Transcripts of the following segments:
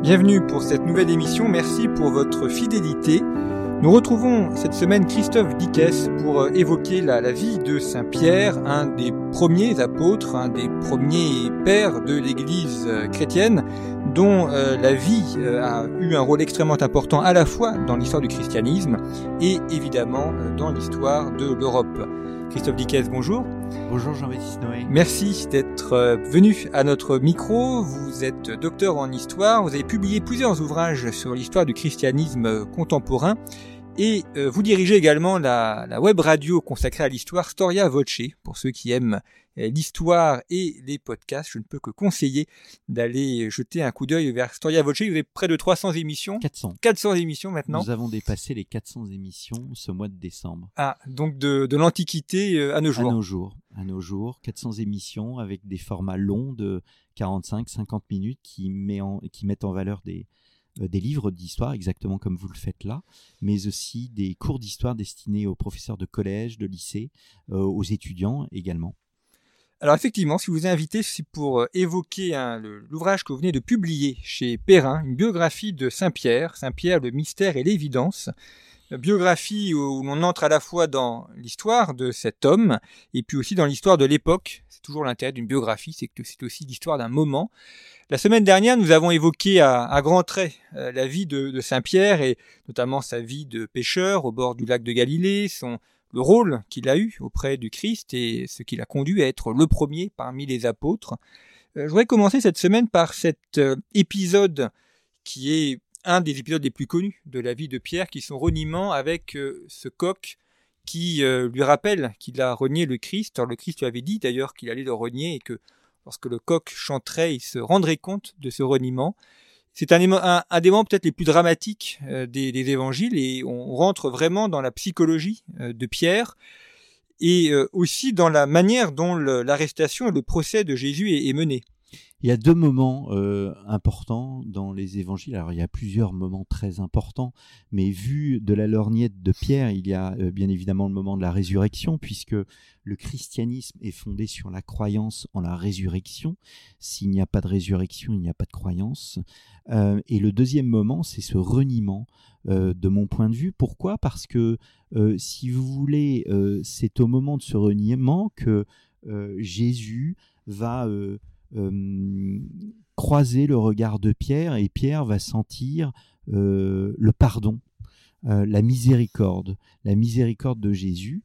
Bienvenue pour cette nouvelle émission, merci pour votre fidélité. Nous retrouvons cette semaine Christophe Dickès pour évoquer la vie de Saint Pierre, un des premiers apôtres, un des premiers pères de l'Église chrétienne, dont la vie a eu un rôle extrêmement important à la fois dans l'histoire du christianisme et évidemment dans l'histoire de l'Europe. Christophe Dickès, bonjour. Bonjour Jean-Baptiste Noé. Merci d'être venu à notre micro. Vous êtes docteur en histoire, vous avez publié plusieurs ouvrages sur l'histoire du christianisme contemporain et vous dirigez également la web radio consacrée à l'histoire Storia Voce. Pour ceux qui aiment l'histoire et les podcasts, je ne peux que conseiller d'aller jeter un coup d'œil vers Storia Voce. Vous avez près de 300 émissions. 400 émissions maintenant. Nous avons dépassé les 400 émissions ce mois de décembre. Ah, donc de l'Antiquité à nos jours. À nos jours, 400 émissions avec des formats longs de 45-50 minutes qui mettent en valeur des livres d'histoire, exactement comme vous le faites là, mais aussi des cours d'histoire destinés aux professeurs de collège, de lycée, aux étudiants également. Alors effectivement, si vous vous invitez, c'est pour évoquer l'ouvrage que vous venez de publier chez Perrin, une biographie de Saint Pierre, le mystère et l'évidence. Biographie où l'on entre à la fois dans l'histoire de cet homme et puis aussi dans l'histoire de l'époque. C'est toujours l'intérêt d'une biographie, c'est que c'est aussi l'histoire d'un moment. La semaine dernière, nous avons évoqué à grands traits la vie de Saint Pierre et notamment sa vie de pêcheur au bord du lac de Galilée, le rôle qu'il a eu auprès du Christ et ce qui l'a conduit à être le premier parmi les apôtres. Je voudrais commencer cette semaine par cet épisode qui est un des épisodes les plus connus de la vie de Pierre, qui est son reniement avec ce coq qui lui rappelle qu'il a renié le Christ. Alors le Christ lui avait dit d'ailleurs qu'il allait le renier et que lorsque le coq chanterait, il se rendrait compte de ce reniement. C'est un des moments peut-être les plus dramatiques des évangiles et on rentre vraiment dans la psychologie de Pierre et aussi dans la manière dont l'arrestation et le procès de Jésus est mené. Il y a deux moments importants dans les évangiles. Alors, il y a plusieurs moments très importants, mais vu de la lorgnette de Pierre, il y a bien évidemment le moment de la résurrection, puisque le christianisme est fondé sur la croyance en la résurrection. S'il n'y a pas de résurrection, il n'y a pas de croyance. Et le deuxième moment, c'est ce reniement de mon point de vue. Pourquoi ? Parce que, si vous voulez, c'est au moment de ce reniement que Jésus va croiser le regard de Pierre et Pierre va sentir le pardon, la miséricorde de Jésus.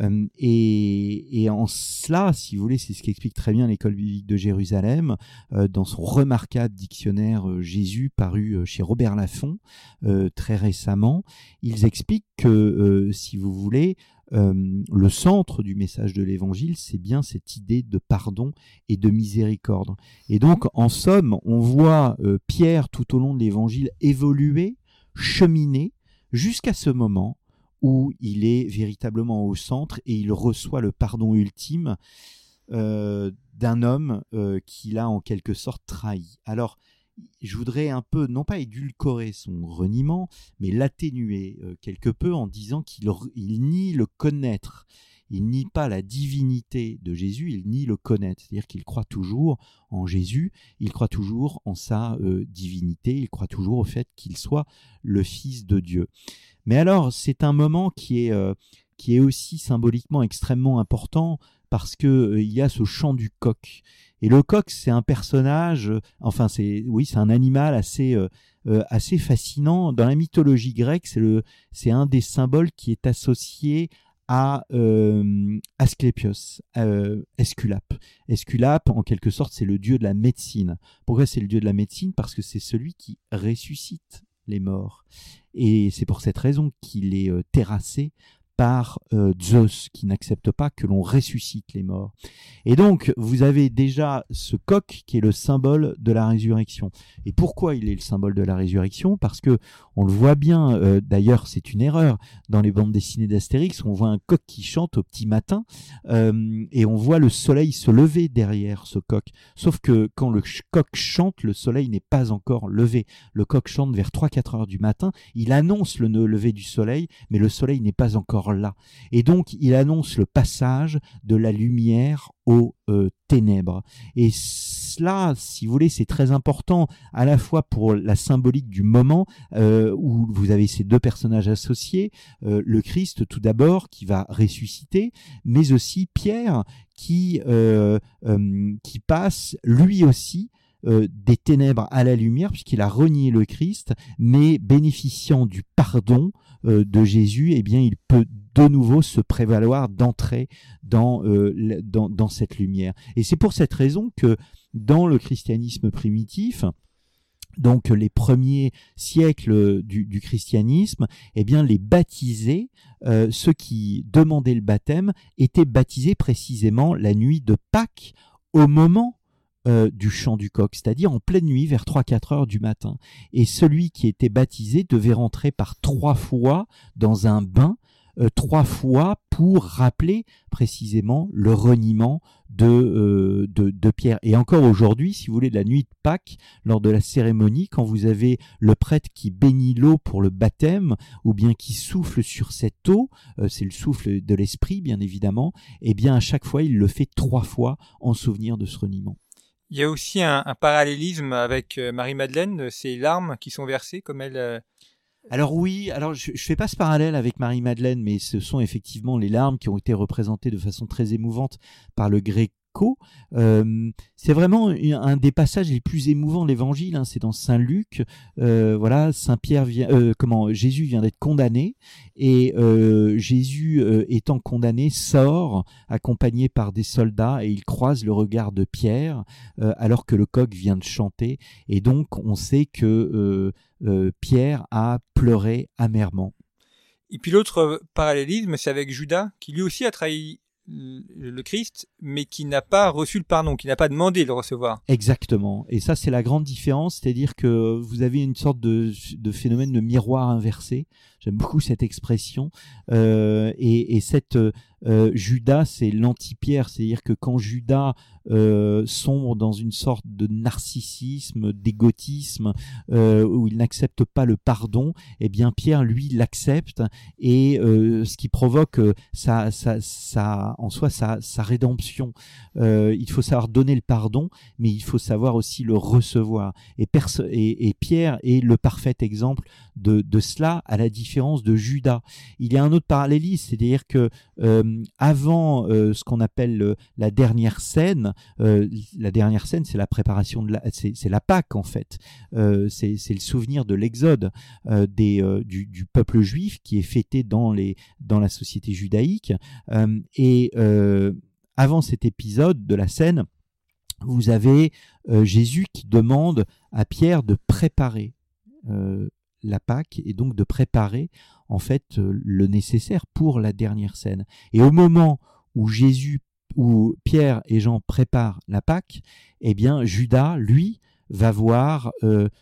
Et en cela, si vous voulez, c'est ce qu'explique très bien l'école biblique de Jérusalem dans son remarquable dictionnaire Jésus paru chez Robert Laffont très récemment. Ils expliquent que, si vous voulez, le centre du message de l'évangile, c'est bien cette idée de pardon et de miséricorde. Et donc, en somme, on voit Pierre tout au long de l'évangile évoluer, cheminer, jusqu'à ce moment où il est véritablement au centre et il reçoit le pardon ultime d'un homme qu'il a en quelque sorte trahi. Alors, je voudrais un peu, non pas édulcorer son reniement, mais l'atténuer quelque peu en disant qu'il nie le connaître. Il nie pas la divinité de Jésus, il nie le connaître. C'est-à-dire qu'il croit toujours en Jésus, il croit toujours en sa divinité, il croit toujours au fait qu'il soit le Fils de Dieu. Mais alors, c'est un moment qui est aussi symboliquement extrêmement important parce que il y a ce chant du coq. Et le coq, c'est un personnage, c'est un animal assez fascinant. Dans la mythologie grecque, c'est un des symboles qui est associé à Asclépios, Esculape. Esculape, en quelque sorte, c'est le dieu de la médecine. Pourquoi c'est le dieu de la médecine ? Parce que c'est celui qui ressuscite les morts. Et c'est pour cette raison qu'il est terrassé par Zeus, qui n'accepte pas que l'on ressuscite les morts. Et donc, vous avez déjà ce coq qui est le symbole de la résurrection. Et pourquoi il est le symbole de la résurrection ? Parce que on le voit bien, d'ailleurs c'est une erreur, dans les bandes dessinées d'Astérix, on voit un coq qui chante au petit matin, et on voit le soleil se lever derrière ce coq. Sauf que quand le coq chante, le soleil n'est pas encore levé. Le coq chante vers 3-4 heures du matin, il annonce le lever du soleil, mais le soleil n'est pas encore là. Et donc, il annonce le passage de la lumière aux ténèbres. Et cela, si vous voulez, c'est très important à la fois pour la symbolique du moment où vous avez ces deux personnages associés, le Christ tout d'abord qui va ressusciter, mais aussi Pierre qui passe lui aussi des ténèbres à la lumière, puisqu'il a renié le Christ, mais bénéficiant du pardon de Jésus, eh bien, il peut de nouveau se prévaloir d'entrer dans cette lumière. Et c'est pour cette raison que dans le christianisme primitif, donc les premiers siècles du christianisme, eh bien les baptisés, ceux qui demandaient le baptême, étaient baptisés précisément la nuit de Pâques, au moment du chant du coq, c'est-à-dire en pleine nuit vers 3-4 heures du matin. Et celui qui était baptisé devait rentrer par 3 fois dans un bain, 3 fois pour rappeler précisément le reniement de Pierre. Et encore aujourd'hui, si vous voulez, la nuit de Pâques, lors de la cérémonie, quand vous avez le prêtre qui bénit l'eau pour le baptême, ou bien qui souffle sur cette eau, c'est le souffle de l'esprit bien évidemment, et bien à chaque fois il le fait 3 fois en souvenir de ce reniement. Il y a aussi un parallélisme avec Marie-Madeleine, ces larmes qui sont versées comme elle... Alors oui, je fais pas ce parallèle avec Marie-Madeleine, mais ce sont effectivement les larmes qui ont été représentées de façon très émouvante par le Gréco. C'est vraiment un des passages les plus émouvants de l'Évangile, hein, c'est dans Saint Luc. Voilà, Jésus vient d'être condamné et Jésus étant condamné sort accompagné par des soldats et il croise le regard de Pierre alors que le coq vient de chanter et donc on sait que Pierre a pleuré amèrement. Et puis l'autre parallélisme, c'est avec Judas qui lui aussi a trahi le Christ, mais qui n'a pas reçu le pardon, qui n'a pas demandé de le recevoir. Exactement. Et ça, c'est la grande différence, c'est-à-dire que vous avez une sorte de phénomène de miroir inversé. J'aime beaucoup cette expression. Et cette Judas, c'est l'anti-Pierre, c'est-à-dire que quand Judas sombre dans une sorte de narcissisme, d'égotisme, où il n'accepte pas le pardon, eh bien Pierre, lui, l'accepte, et ce qui provoque en soi sa rédemption. Il faut savoir donner le pardon, mais il faut savoir aussi le recevoir. Et Pierre est le parfait exemple de cela, à la différence de Judas. Il y a un autre parallélisme, c'est-à-dire que avant ce qu'on appelle la dernière scène, c'est la préparation c'est la Pâque en fait. C'est le souvenir de l'exode du peuple juif qui est fêté dans la société judaïque. Avant cet épisode de la scène, vous avez Jésus qui demande à Pierre de préparer la Pâque et donc de préparer en fait le nécessaire pour la dernière scène. Et au moment où Pierre et Jean préparent la Pâque, eh bien Judas, lui, va voir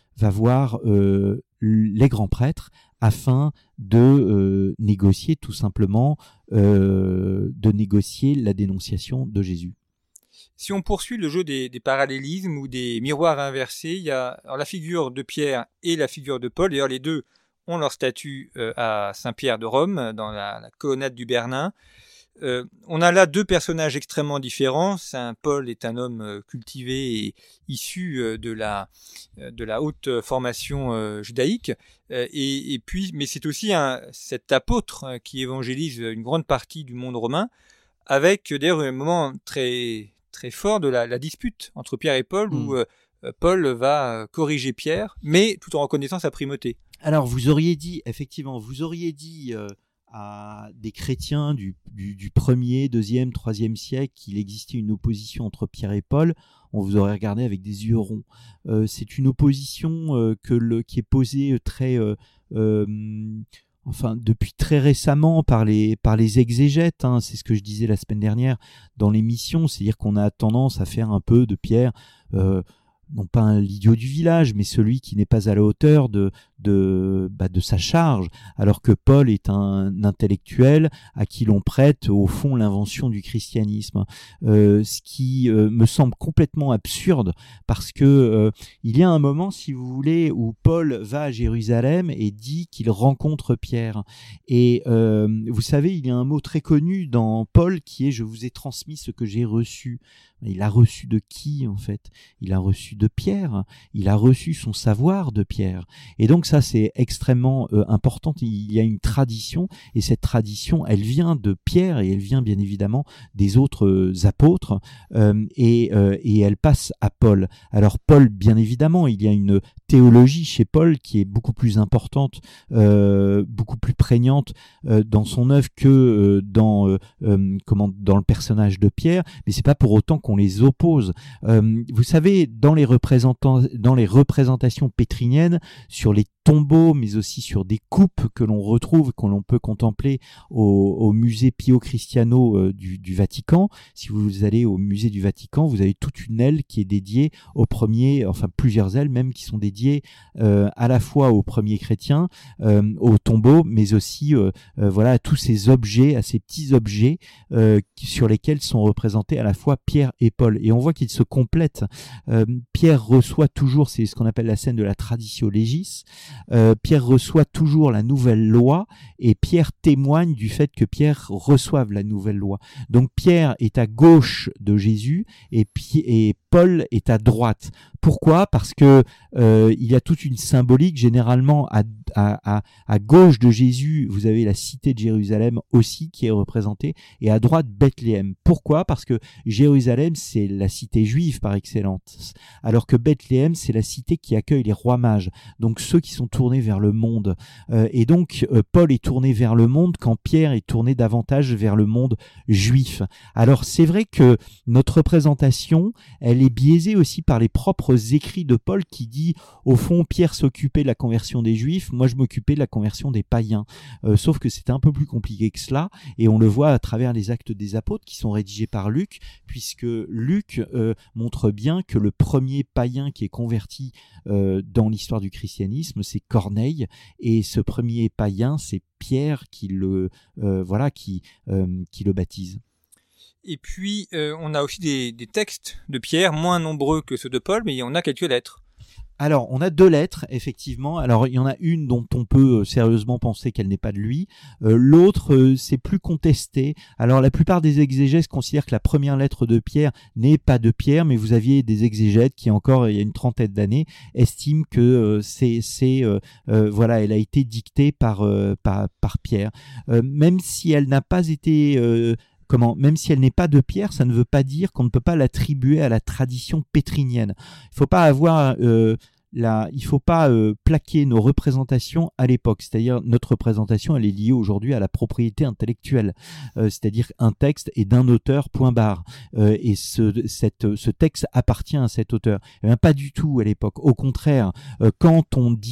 les grands prêtres afin de négocier tout simplement de négocier la dénonciation de Jésus. Si on poursuit le jeu des parallélismes ou des miroirs inversés, il y a alors la figure de Pierre et la figure de Paul. D'ailleurs, les deux ont leur statue à Saint-Pierre de Rome, dans la colonnade du Bernin. On a là deux personnages extrêmement différents. Saint Paul est un homme cultivé et issu de la haute formation judaïque. Et puis, mais c'est aussi cet apôtre qui évangélise une grande partie du monde romain, avec d'ailleurs un moment très très fort de la dispute entre Pierre et Paul, où Paul va corriger Pierre, mais tout en reconnaissant sa primauté. Alors vous auriez dit à des chrétiens du 1er, 2e, 3e siècle qu'il existait une opposition entre Pierre et Paul, on vous aurait regardé avec des yeux ronds. C'est une opposition qui est posée depuis très récemment par les exégètes, hein, c'est ce que je disais la semaine dernière dans l'émission, c'est-à-dire qu'on a tendance à faire un peu de Pierre, non pas l'idiot du village, mais celui qui n'est pas à la hauteur de de sa charge, alors que Paul est un intellectuel à qui l'on prête au fond l'invention du christianisme, ce qui me semble complètement absurde, parce que il y a un moment, si vous voulez, où Paul va à Jérusalem et dit qu'il rencontre Pierre. Et vous savez, il y a un mot très connu dans Paul qui est « je vous ai transmis ce que j'ai reçu ». Il a reçu de qui, en fait? Il a reçu de Pierre, il a reçu son savoir de Pierre. Et donc ça, c'est extrêmement important. Il y a une tradition, et cette tradition, elle vient de Pierre, et elle vient bien évidemment des autres apôtres, et elle passe à Paul. Alors Paul, bien évidemment, il y a une théologie chez Paul qui est beaucoup plus importante, beaucoup plus prégnante dans son œuvre que dans le personnage de Pierre, mais c'est pas pour autant qu'on les oppose. Vous savez, dans les représentations pétriniennes, sur les tombeaux, mais aussi sur des coupes que l'on retrouve, que l'on peut contempler au musée Pio Cristiano du Vatican. Si vous allez au musée du Vatican, vous avez toute une aile qui est dédiée aux premiers, enfin plusieurs ailes même qui sont dédiées à la fois aux premiers chrétiens, aux tombeaux, mais aussi à tous ces objets, à ces petits objets sur lesquels sont représentés à la fois Pierre et Paul. Et on voit qu'ils se complètent. Pierre reçoit toujours, c'est ce qu'on appelle la scène de la traditio legis. Pierre reçoit toujours la nouvelle loi, et Pierre témoigne du fait que Pierre reçoive la nouvelle loi. Donc Pierre est à gauche de Jésus et Paul est à droite. Pourquoi ? Parce que il y a toute une symbolique. Généralement à gauche de Jésus, vous avez la cité de Jérusalem aussi qui est représentée, et à droite Bethléem. Pourquoi ? Parce que Jérusalem, c'est la cité juive par excellence, alors que Bethléem, c'est la cité qui accueille les rois mages, donc ceux qui sont tournés vers le monde. Et donc Paul est tourné vers le monde quand Pierre est tourné davantage vers le monde juif. Alors c'est vrai que notre représentation, elle est biaisée aussi par les propres écrits de Paul qui dit, au fond, Pierre s'occupait de la conversion des Juifs, moi je m'occupais de la conversion des païens. Sauf que c'est un peu plus compliqué que cela, et on le voit à travers les Actes des Apôtres qui sont rédigés par Luc, puisque Luc montre bien que le premier païen qui est converti dans l'histoire du christianisme, c'est Corneille, et ce premier païen, c'est Pierre qui le baptise. Et puis, on a aussi des textes de Pierre, moins nombreux que ceux de Paul, mais on a quelques lettres. Alors, on a 2 lettres, effectivement. Alors, il y en a une dont on peut sérieusement penser qu'elle n'est pas de lui. L'autre, c'est plus contesté. Alors, la plupart des exégètes considèrent que la première lettre de Pierre n'est pas de Pierre, mais vous aviez des exégètes qui, encore il y a une trentaine d'années, estiment que elle a été dictée par Pierre. Même si elle n'a pas été... Même si elle n'est pas de Pierre, ça ne veut pas dire qu'on ne peut pas l'attribuer à la tradition pétrinienne. Il faut pas plaquer nos représentations à l'époque. C'est-à-dire, notre représentation, elle est liée aujourd'hui à la propriété intellectuelle. C'est-à-dire, un texte est d'un auteur, point barre. Et ce texte appartient à cet auteur. Eh bien, pas du tout à l'époque. Au contraire, quand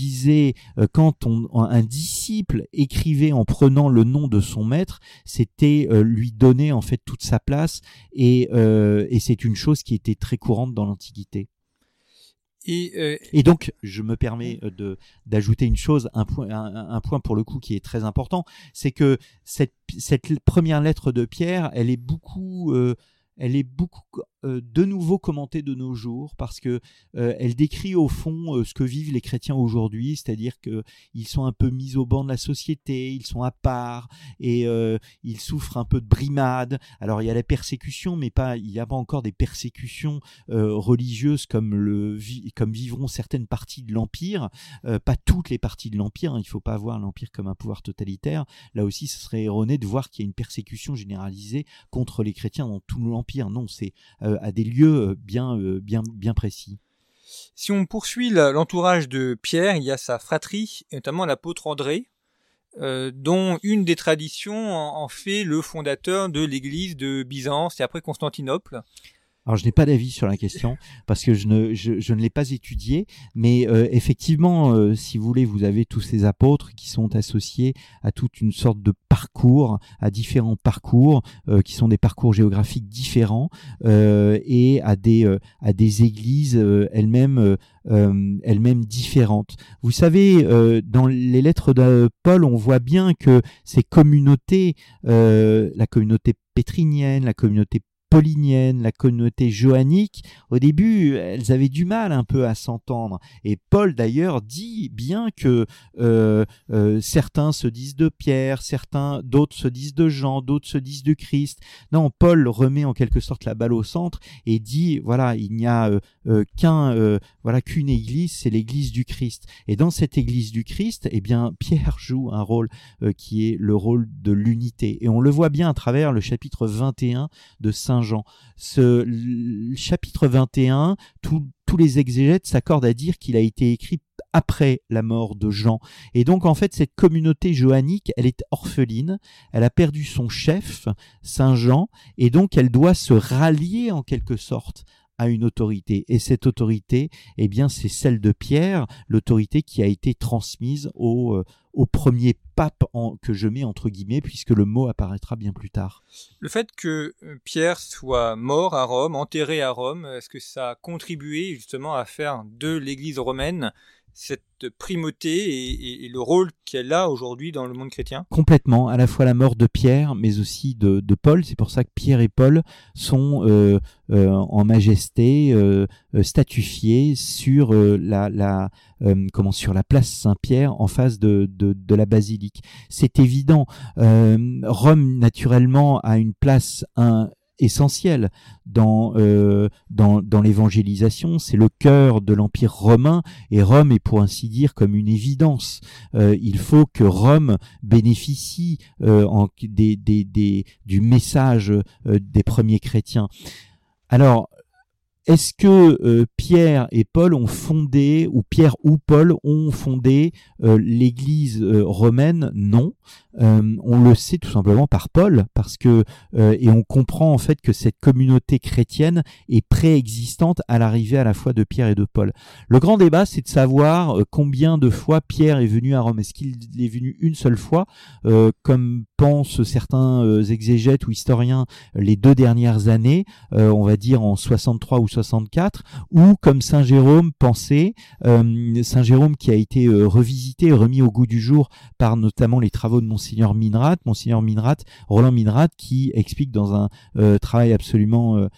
un disciple écrivait en prenant le nom de son maître, c'était lui donner en fait toute sa place, et c'est une chose qui était très courante dans l'Antiquité. Et donc, je me permets d'ajouter une chose, un point pour le coup qui est très important, c'est que cette première lettre de Pierre, elle est beaucoup de nouveau commentée de nos jours, parce que elle décrit au fond ce que vivent les chrétiens aujourd'hui, c'est-à-dire que ils sont un peu mis au banc de la société, ils sont à part, et ils souffrent un peu de brimade. Alors il y a la persécution, mais il n'y a pas encore des persécutions religieuses comme vivront certaines parties de l'Empire, pas toutes les parties de l'Empire, hein. Il ne faut pas voir l'Empire comme un pouvoir totalitaire. Là aussi, ce serait erroné de voir qu'il y a une persécution généralisée contre les chrétiens dans tout l'Empire. Non, c'est à des lieux bien précis. Si on poursuit l'entourage de Pierre, il y a sa fratrie, et notamment l'apôtre André, dont une des traditions en fait le fondateur de l'église de Byzance et après Constantinople. Alors, je n'ai pas d'avis sur la question parce que je ne l'ai pas étudié, mais effectivement, si vous voulez, vous avez tous ces apôtres qui sont associés à toute une sorte de parcours, à différents parcours qui sont des parcours géographiques différents et à des églises elles-mêmes différentes. Vous savez, dans les lettres de Paul, on voit bien que ces communautés, la communauté pétrinienne, la communauté paulinienne, la communauté johannique, au début, elles avaient du mal un peu à s'entendre. Et Paul, d'ailleurs, dit bien que certains se disent de Pierre, d'autres se disent de Jean, d'autres se disent du Christ. Non, Paul remet en quelque sorte la balle au centre et dit, voilà, il n'y a qu'une église, c'est l'église du Christ. Et dans cette église du Christ, eh bien, Pierre joue un rôle qui est le rôle de l'unité. Et on le voit bien à travers le chapitre 21 de Saint Jean. Le chapitre 21, tous les exégètes s'accordent à dire qu'il a été écrit après la mort de Jean. Et donc, en fait, cette communauté johannique, elle est orpheline, elle a perdu son chef, Saint Jean, et donc elle doit se rallier en quelque sorte à une autorité. Et cette autorité, eh bien, c'est celle de Pierre, l'autorité qui a été transmise au premier pape que je mets entre guillemets, puisque le mot apparaîtra bien plus tard. Le fait que Pierre soit mort à Rome, enterré à Rome, est-ce que ça a contribué justement à faire de l'Église romaine cette primauté et le rôle qu'elle a aujourd'hui dans le monde chrétien? Complètement, à la fois la mort de Pierre, mais aussi de Paul. C'est pour ça que Pierre et Paul sont en majesté statufiés sur sur la place Saint-Pierre en face de la basilique. C'est évident. Rome, naturellement, a une place essentiel dans l'évangélisation. C'est le cœur de l'Empire romain et Rome est pour ainsi dire comme une évidence. Il faut que Rome bénéficie du message des premiers chrétiens. Alors, est-ce que Pierre et Paul ont fondé, ou Pierre ou Paul ont fondé l'Église romaine? Non. On le sait tout simplement par Paul, parce que et on comprend en fait que cette communauté chrétienne est préexistante à l'arrivée à la fois de Pierre et de Paul. Le grand débat, c'est de savoir combien de fois Pierre est venu à Rome. Est-ce qu'il est venu une seule fois, comme pensent certains exégètes ou historiens, les 2 dernières années, on va dire en 63 ou 64, ou comme Saint Jérôme pensait, Saint Jérôme qui a été revisité et remis au goût du jour par notamment les travaux de Monseigneur Minrat, Roland Minrat, qui explique dans un travail absolument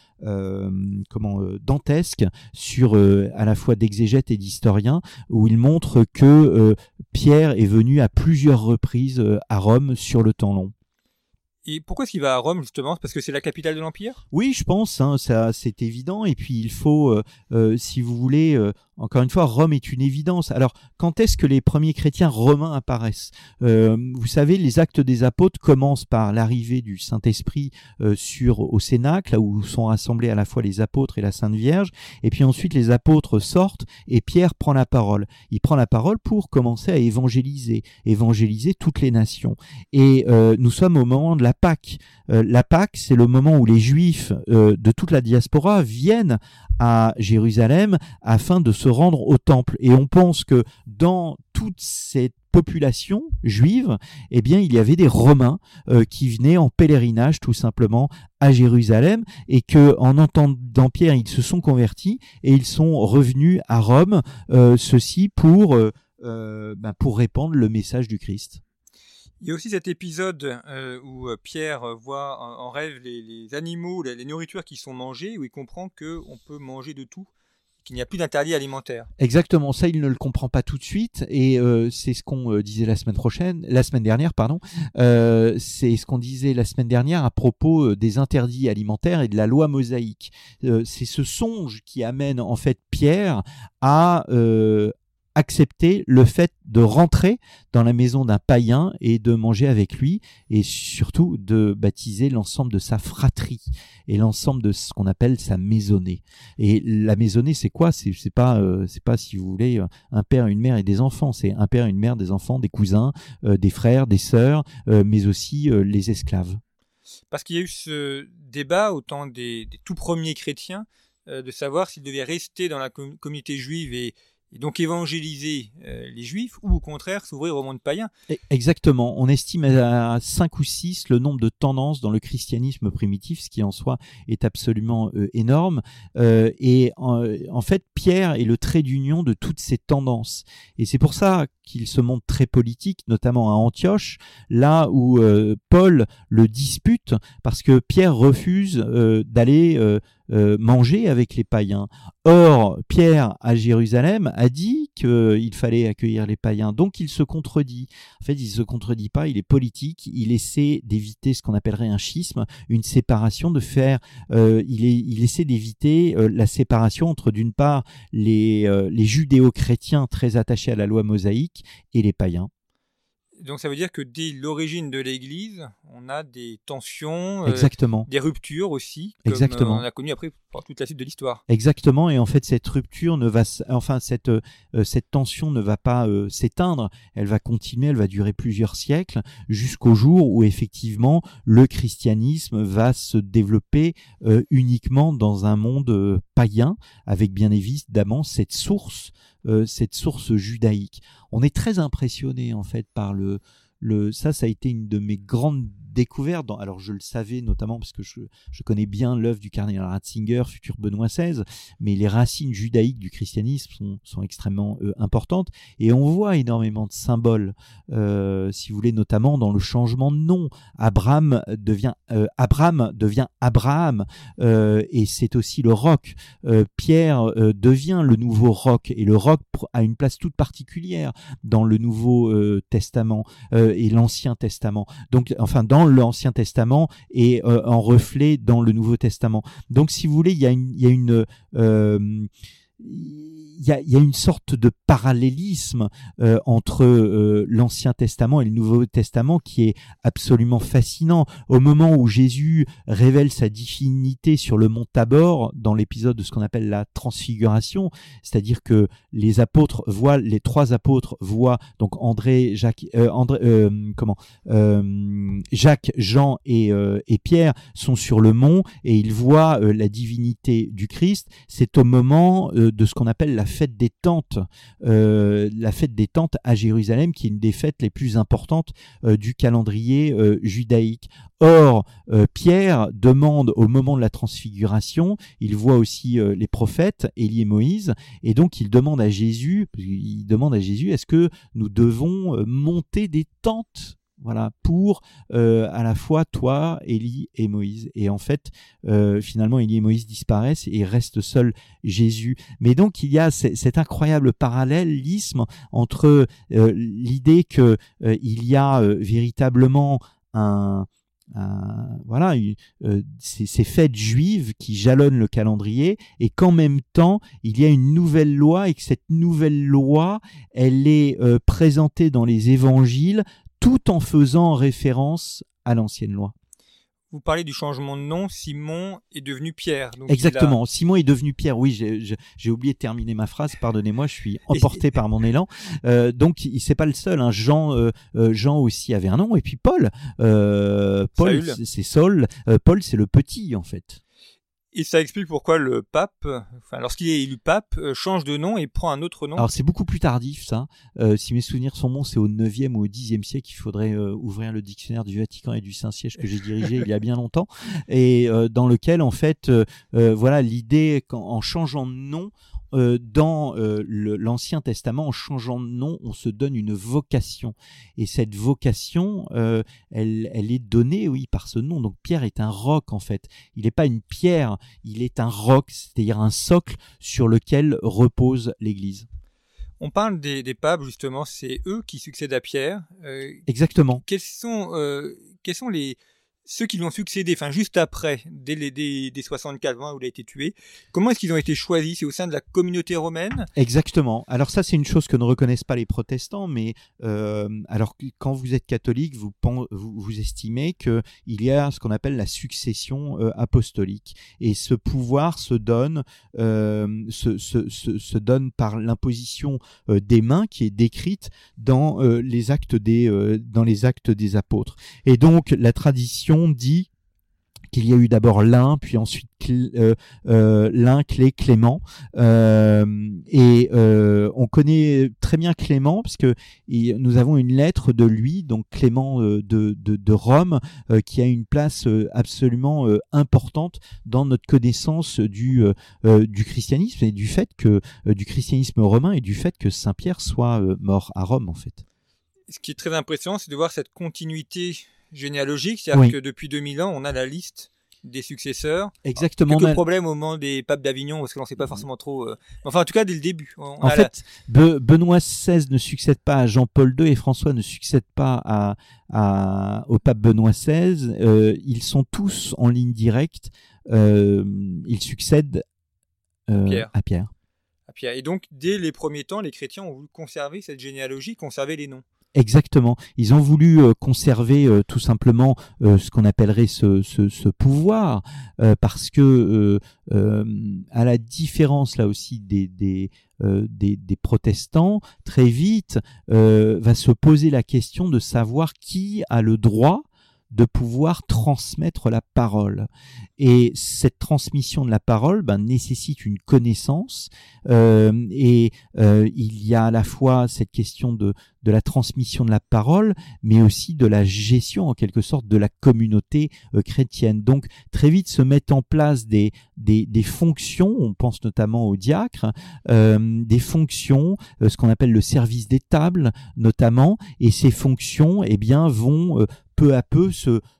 dantesque sur à la fois d'exégète et d'historien, où il montre que Pierre est venu à plusieurs reprises à Rome sur le temps long. Et pourquoi est-ce qu'il va à Rome, justement? Parce que c'est la capitale de l'Empire? Oui, je pense, ça c'est évident. Et puis il faut, si vous voulez, encore une fois, Rome est une évidence. Alors, quand est-ce que les premiers chrétiens romains apparaissent? Vous savez, les Actes des Apôtres commencent par l'arrivée du Saint-Esprit au Cénacle, là où sont rassemblés à la fois les apôtres et la Sainte Vierge. Et puis ensuite, les apôtres sortent et Pierre prend la parole. Il prend la parole pour commencer à évangéliser toutes les nations. Et nous sommes au moment de la Pâque. La Pâque, c'est le moment où les Juifs de toute la diaspora viennent à Jérusalem afin de se rendre au temple. Et on pense que dans toute cette population juive, eh bien, il y avait des Romains qui venaient en pèlerinage tout simplement à Jérusalem, et que en entendant Pierre, ils se sont convertis et ils sont revenus à Rome, ceci pour répandre le message du Christ. Il y a aussi cet épisode où Pierre voit en rêve les animaux, les nourritures qui sont mangées, où il comprend qu'on peut manger de tout, qu'il n'y a plus d'interdit alimentaire. Exactement, ça il ne le comprend pas tout de suite, et c'est ce qu'on disait la semaine dernière, c'est ce qu'on disait la semaine dernière à propos des interdits alimentaires et de la loi mosaïque. C'est ce songe qui amène en fait Pierre à accepter le fait de rentrer dans la maison d'un païen et de manger avec lui, et surtout de baptiser l'ensemble de sa fratrie et l'ensemble de ce qu'on appelle sa maisonnée. Et la maisonnée, c'est quoi? C'est pas si vous voulez un père, une mère et des enfants. C'est un père, une mère, des enfants, des cousins, des frères, des sœurs, mais aussi les esclaves. Parce qu'il y a eu ce débat au temps des tout premiers chrétiens de savoir s'ils devaient rester dans la communauté juive et donc évangéliser les juifs ou au contraire s'ouvrir au monde païen. Exactement. On estime à 5 ou 6 le nombre de tendances dans le christianisme primitif, ce qui en soi est absolument énorme. Et en fait, Pierre est le trait d'union de toutes ces tendances. Et c'est pour ça qu'il se montre très politique, notamment à Antioche, là où Paul le dispute, parce que Pierre refuse d'aller manger avec les païens. Or, Pierre, à Jérusalem, a dit qu'il fallait accueillir les païens. Donc, il se contredit. En fait, il ne se contredit pas, il est politique, il essaie d'éviter ce qu'on appellerait un schisme, une séparation, il essaie d'éviter la séparation entre, d'une part, les judéo-chrétiens très attachés à la loi mosaïque et les païens. Donc ça veut dire que dès l'origine de l'Église, on a des tensions, Exactement. Des ruptures aussi, comme Exactement. on a connu après pour toute la suite de l'histoire. Exactement, et en fait cette rupture cette tension ne va pas s'éteindre, elle va continuer, elle va durer plusieurs siècles, jusqu'au jour où effectivement le christianisme va se développer uniquement dans un monde païen, avec bien évidemment cette source judaïque. On est très impressionné en fait par ça a été une de mes grandes découvertes. Alors je le savais notamment parce que je connais bien l'œuvre du cardinal Ratzinger, futur Benoît XVI, mais les racines judaïques du christianisme sont extrêmement importantes et on voit énormément de symboles, si vous voulez, notamment dans le changement de nom. Abraham devient Abraham, et c'est aussi le roc. Pierre devient le nouveau roc, et le roc a une place toute particulière dans le Nouveau Testament et l'Ancien Testament. Donc, enfin, dans l'Ancien Testament et en reflet dans le Nouveau Testament. Donc, si vous voulez, il y a une sorte de parallélisme entre l'Ancien Testament et le Nouveau Testament qui est absolument fascinant. Au moment où Jésus révèle sa divinité sur le mont Tabor, dans l'épisode de ce qu'on appelle la transfiguration, c'est-à-dire que les trois apôtres voient, donc Jacques, Jean et Pierre sont sur le mont et ils voient la divinité du Christ. C'est au moment de ce qu'on appelle la fête des tentes à Jérusalem, qui est une des fêtes les plus importantes du calendrier judaïque. Or, Pierre demande au moment de la transfiguration, il voit aussi les prophètes, Élie et Moïse, et donc il demande à Jésus, est-ce que nous devons monter des tentes ? Voilà, pour à la fois toi, Élie et Moïse. Et en fait, finalement, Élie et Moïse disparaissent et reste seul Jésus. Mais donc, il y a cet incroyable parallélisme entre l'idée que il y a véritablement ces fêtes juives qui jalonnent le calendrier, et qu'en même temps il y a une nouvelle loi, et que cette nouvelle loi, elle est présentée dans les évangiles tout en faisant référence à l'ancienne loi. Vous parlez du changement de nom, Simon est devenu Pierre. Donc exactement, Simon est devenu Pierre, oui, j'ai oublié de terminer ma phrase, pardonnez-moi, je suis emporté par mon élan. Donc, c'est pas le seul, hein. Jean aussi avait un nom, et puis Paul, c'est Saul, Paul c'est le petit en fait. Et ça explique pourquoi le pape, lorsqu'il est élu pape, change de nom et prend un autre nom. Alors c'est beaucoup plus tardif ça. Si mes souvenirs sont bons, c'est au 9e ou au 10e siècle. Il faudrait ouvrir le dictionnaire du Vatican et du Saint-Siège que j'ai dirigé il y a bien longtemps, et dans lequel en fait, l'idée qu'en changeant de nom, dans l'Ancien Testament, en changeant de nom, on se donne une vocation, et cette vocation, elle est donnée, oui, par ce nom. Donc Pierre est un roc en fait. Il n'est pas une pierre, il est un roc, c'est-à-dire un socle sur lequel repose l'Église. On parle des papes, justement, c'est eux qui succèdent à Pierre. Exactement. Quels sont ceux qui lui ont succédé, juste après, dès 64, où il a été tué, comment est-ce qu'ils ont été choisis ? C'est au sein de la communauté romaine ? Exactement. Alors ça, c'est une chose que ne reconnaissent pas les protestants, mais alors quand vous êtes catholique, vous estimez qu'il y a ce qu'on appelle la succession apostolique, et ce pouvoir se donne par l'imposition des mains qui est décrite dans les actes des apôtres. Et donc la tradition dit qu'il y a eu d'abord l'un, puis ensuite l'un, Clé, Clément, et on connaît très bien Clément parce que nous avons une lettre de lui, donc Clément de Rome, qui a une place absolument importante dans notre connaissance du christianisme et du fait que du christianisme romain et du fait que Saint Pierre soit mort à Rome en fait. Ce qui est très impressionnant, c'est de voir cette continuité généalogique, c'est-à-dire que depuis 2000 ans, on a la liste des successeurs. Exactement. Quelques problèmes au moment des papes d'Avignon, parce que l'on ne sait pas forcément trop... Enfin, en tout cas, dès le début. En fait, Benoît XVI ne succède pas à Jean-Paul II et François ne succède pas au pape Benoît XVI. Ils sont tous en ligne directe. Ils succèdent à Pierre. Et donc, dès les premiers temps, les chrétiens ont voulu conserver cette généalogie, conserver les noms. Exactement. Ils ont voulu conserver tout simplement ce qu'on appellerait ce pouvoir, parce que à la différence là aussi des protestants, très vite va se poser la question de savoir qui a le droit de pouvoir transmettre la parole. Et cette transmission de la parole nécessite une connaissance et il y a à la fois cette question de la transmission de la parole, mais aussi de la gestion en quelque sorte de la communauté chrétienne. Donc très vite se mettent en place des fonctions, on pense notamment aux diacres, des fonctions, ce qu'on appelle le service des tables notamment, et ces fonctions vont peu à peu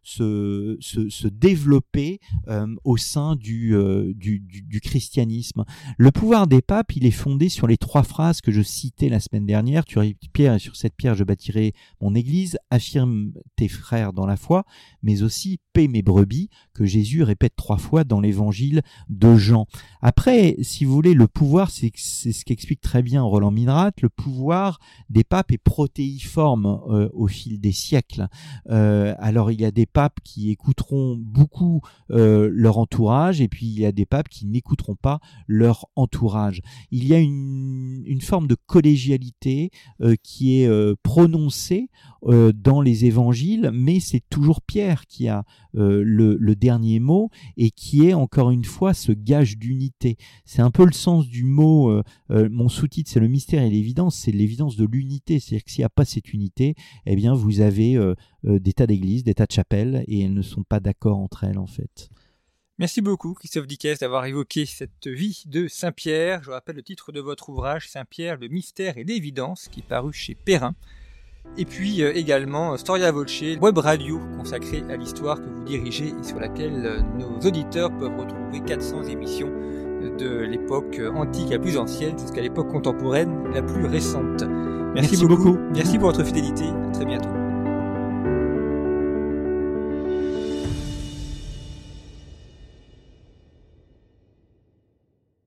se développer au sein du christianisme. Le pouvoir des papes, il est fondé sur les 3 phrases que je citais la semaine dernière. Tu es pierre et sur cette pierre je bâtirai mon église, affirme tes frères dans la foi, mais aussi paie mes brebis, que Jésus répète 3 fois dans l'évangile de Jean. Après, si vous voulez, le pouvoir, c'est ce qu'explique très bien Roland Minrat, le pouvoir des papes est protéiforme au fil des siècles. Alors il y a des papes qui écouteront beaucoup leur entourage et puis il y a des papes qui n'écouteront pas leur entourage. Il y a une forme de collégialité qui est prononcée dans les évangiles, mais c'est toujours Pierre qui a le dernier mot et qui est encore une fois ce gage d'unité. C'est un peu le sens du mot, mon sous-titre c'est le mystère et l'évidence, c'est l'évidence de l'unité, c'est-à-dire que s'il n'y a pas cette unité, eh bien vous avez des tas d'églises, des tas de chapelles et elles ne sont pas d'accord entre elles en fait. Merci beaucoup Christophe Dickès d'avoir évoqué cette vie de Saint-Pierre. Je rappelle le titre de votre ouvrage, Saint-Pierre, le mystère et l'évidence, qui est paru chez Perrin. Et puis également Storia Voce, web radio consacrée à l'histoire que vous dirigez et sur laquelle nos auditeurs peuvent retrouver 400 émissions de l'époque antique la plus ancienne jusqu'à l'époque contemporaine la plus récente. Merci beaucoup. Merci pour votre fidélité. À très bientôt.